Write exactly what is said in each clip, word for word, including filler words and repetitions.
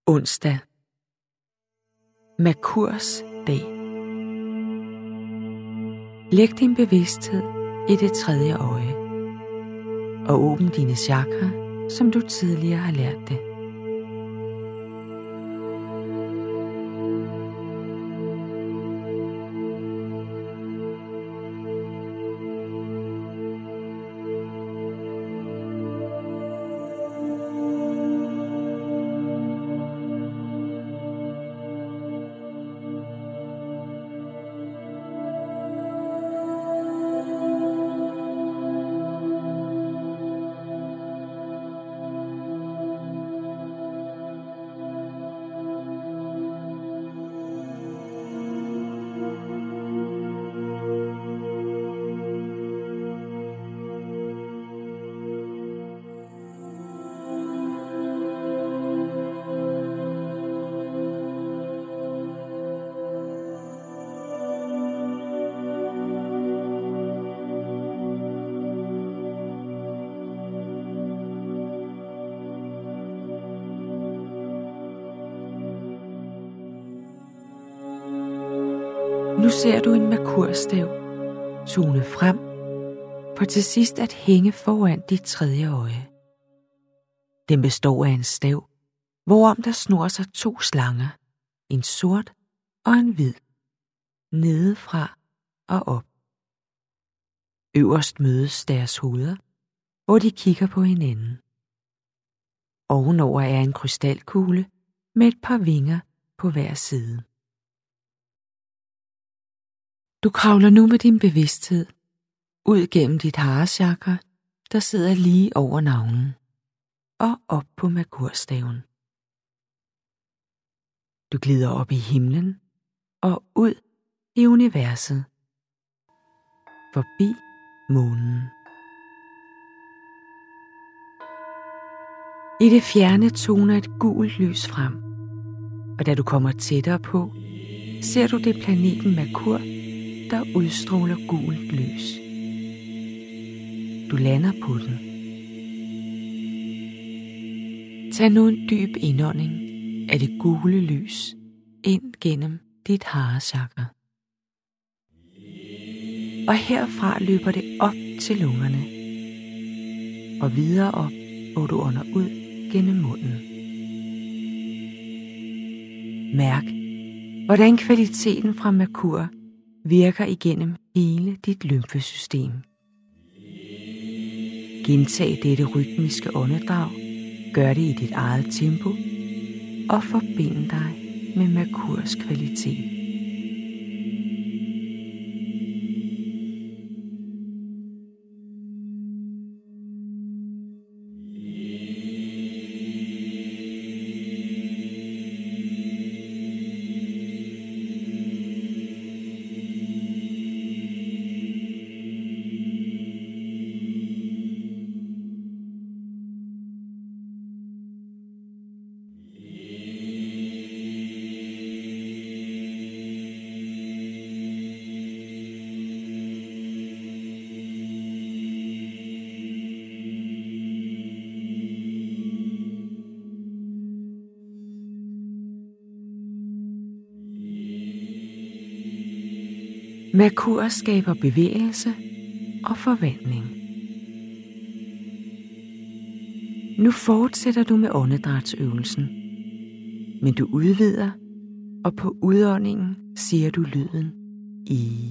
Onsdag. Merkurs dag. Læg din bevidsthed i det tredje øje og åbn dine chakra, som du tidligere har lært det. Nu ser du en merkurstav tone frem, for til sidst at hænge foran dit tredje øje. Den består af en stav, hvorom der snor sig to slanger, en sort og en hvid, nedefra og op. Øverst mødes deres hoveder, hvor de kigger på hinanden. Ovenover er en krystalkugle med et par vinger på hver side. Du kravler nu med din bevidsthed ud gennem dit harechakra, der sidder lige over navlen, og op på merkurstaven. Du glider op i himlen og ud i universet, forbi månen. I det fjerne toner et gult lys frem, og da du kommer tættere på, ser du det planeten Merkur, der udstråler gult lys. Du lander på den. Tag nu en dyb indånding af det gule lys ind gennem dit harechakra. Og herfra løber det op til lungerne og videre op, hvor du ånder ud gennem munden. Mærk, hvordan kvaliteten fra Merkur virker igennem hele dit lymfesystem. Gentag dette rytmiske åndedrag, gør det i dit eget tempo og forbind dig med Merkurs kvalitet. Merkur skaber bevægelse og forvandling. Nu fortsætter du med åndedrætsøvelsen, men du udvider, og på udåndingen siger du lyden I.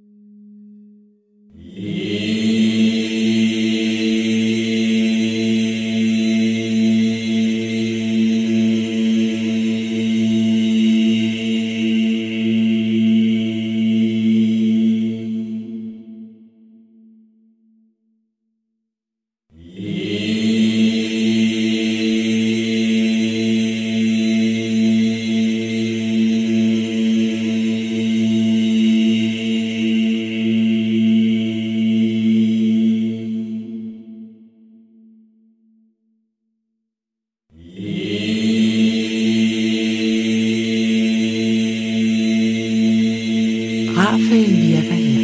Rafael virker her.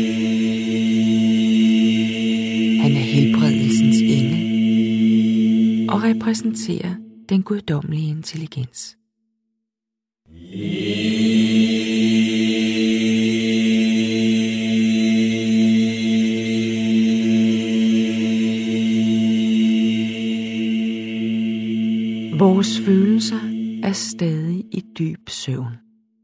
Han er helbredelsens engel og repræsenterer den guddommelige intelligens. Vores følelser er stadig i dyb søvn.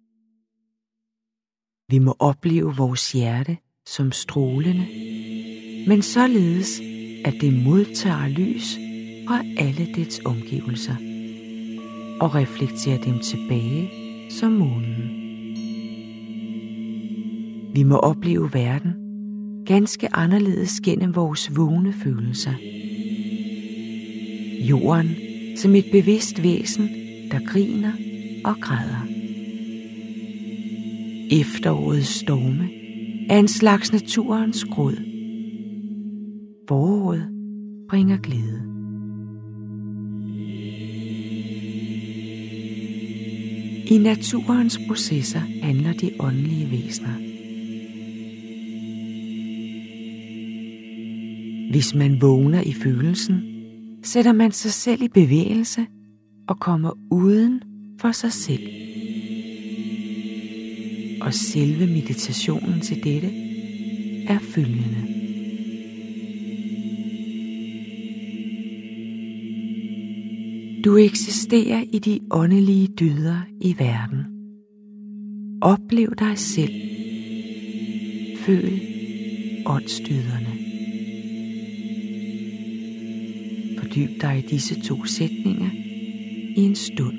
Vi må opleve vores hjerte som strålende, men således, at det modtager lys fra alle dets omgivelser og reflekterer dem tilbage som månen. Vi må opleve verden ganske anderledes gennem vores vågne følelser. Jorden som et bevidst væsen, der griner og græder. Efterårets storme er en slags naturens gråd. Foråret bringer glæde. I naturens processer handler de åndelige væsener. Hvis man vågner i følelsen, sætter man sig selv i bevægelse og kommer uden for sig selv. Og selve meditationen til dette er følgende. Du eksisterer i de åndelige dyder i verden. Oplev dig selv. Føl åndsdyderne. Fordyb dig i disse to sætninger i en stund.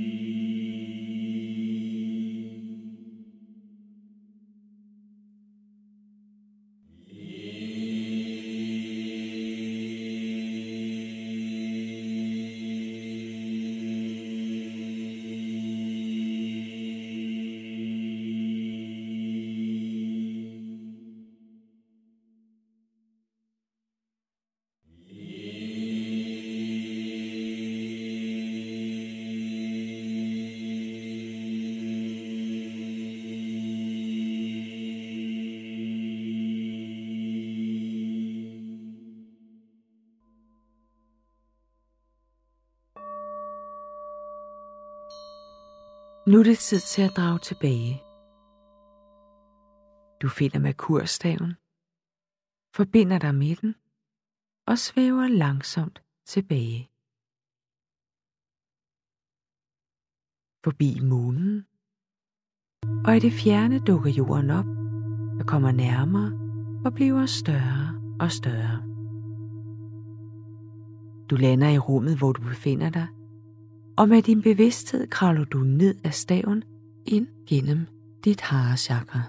Nu er det tid til at drage tilbage. Du finder merkurstaven, forbinder dig med den og svæver langsomt tilbage. Forbi månen, og i det fjerne dukker jorden op, der kommer nærmere og bliver større og større. Du lander i rummet, hvor du befinder dig, og med din bevidsthed kravler du ned ad staven ind gennem dit harechakra.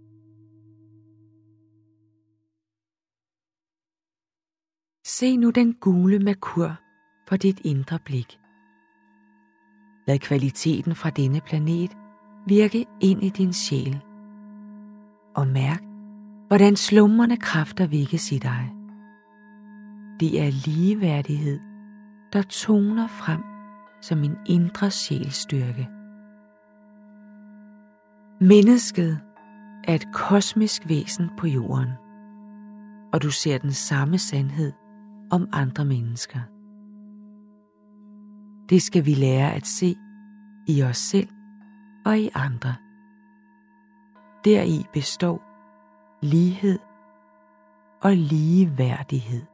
Se nu den gule merkur for dit indre blik. Lad kvaliteten fra denne planet virke ind i din sjæl. Og mærk, hvordan slumrende kræfter vækkes i dig. Det er ligeværdighed, der toner frem som en indre sjælstyrke. Mennesket er et kosmisk væsen på jorden, og du ser den samme sandhed om andre mennesker. Det skal vi lære at se i os selv og i andre. Deri består lighed og ligeværdighed.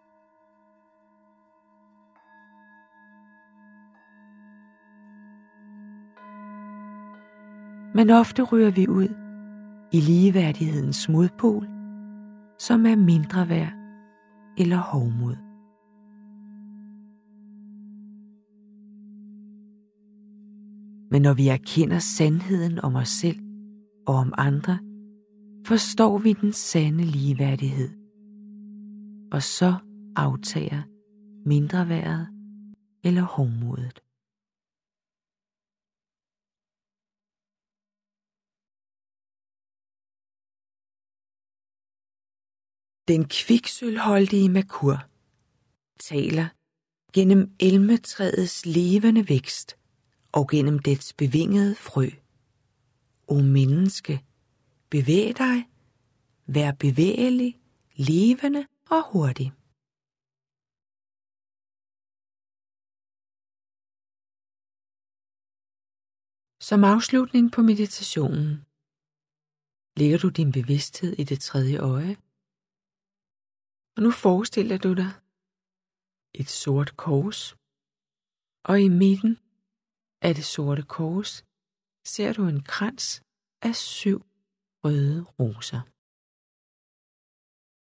Men ofte ryger vi ud i ligeværdighedens modpol, som er mindre værd eller hovmod. Men når vi erkender sandheden om os selv og om andre, forstår vi den sande ligeværdighed, og så aftager mindreværdet eller hovmodet. Den kviksølholdige merkur taler gennem elmetræets levende vækst og gennem dets bevingede frø. O menneske, bevæg dig, vær bevægelig, levende og hurtig. Som afslutning på meditationen lægger du din bevidsthed i det tredje øje, og nu forestiller du dig et sort kors, og i midten af det sorte kors ser du en krans af syv røde roser.